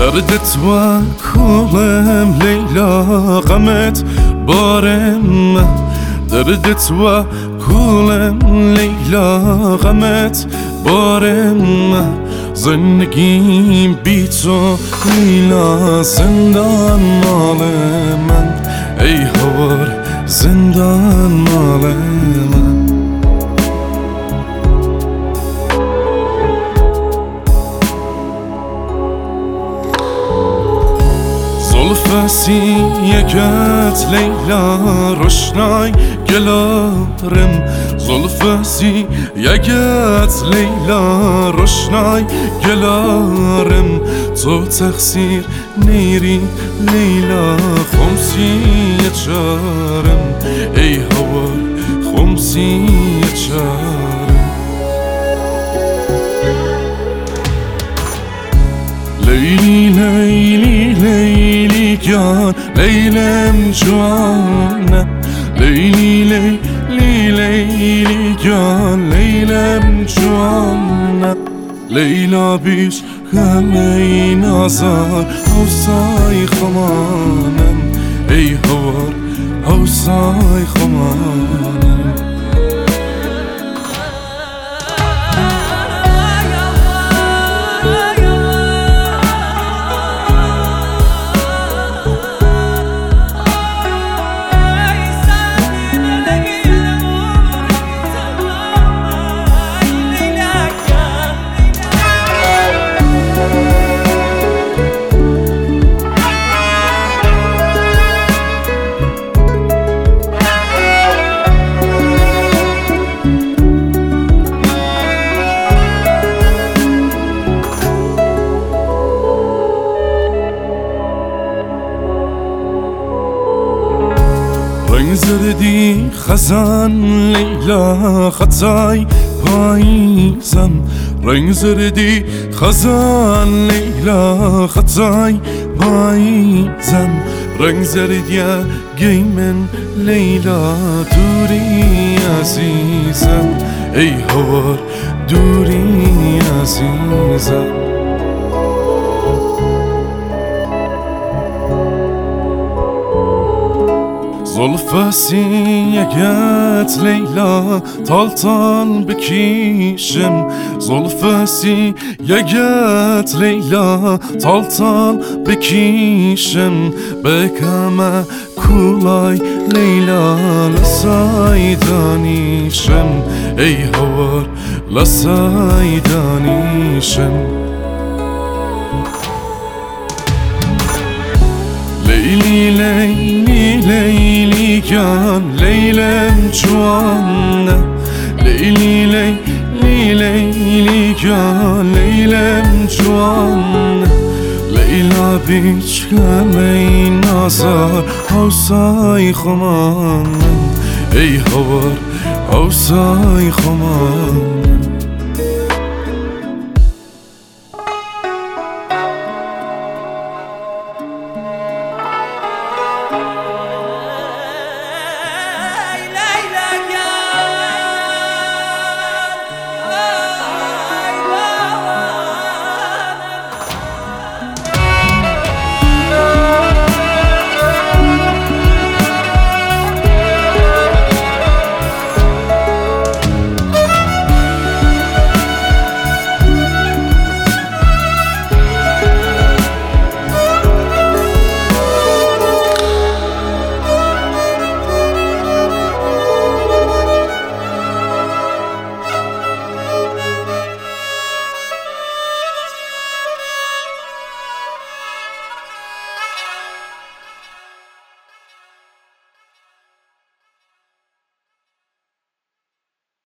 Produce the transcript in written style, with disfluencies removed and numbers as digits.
دردت و کولم لیلا غمت بارم دردت و کولم لیلا غمت بارم زندگیم بی تو لیلا زندان مال من ای هوار زندان مال من زلفسی یکت لیلا روشنای گلارم زلفسی یکت لیلا روشنای گلارم تو تقصیر نیری لیلا خمسی چارم ای هوار خمسی چارم لیلی لیلی لیلی جان لیلم جوانه لیلی لیلی لیلی جان لیلم جوانه لیلا بیش همه این آزار حوصای خمانم ای هوار حوصای خمانم رنگ زردی خزان لیلا خطای پاییزم رنگ زردی خزان لیلا خطای پاییزم رنگ زردی گیمن لیلا دوری عزیزم ای هوار دوری عزیزم زلفسی یکت لیلا تالتان بکیشم زلفسی یکت لیلا تالتان بکیشم بکم کولای لیلا لسای دانیشم ای هوار لسای دانیشم لیلی لیلی لیلی جان لیلم جوانه لیلی لیلی لیلی جان لیلم جوانه لیلا بیچ همه این آزار حوصای خمانم ای هوار حوصای خمانم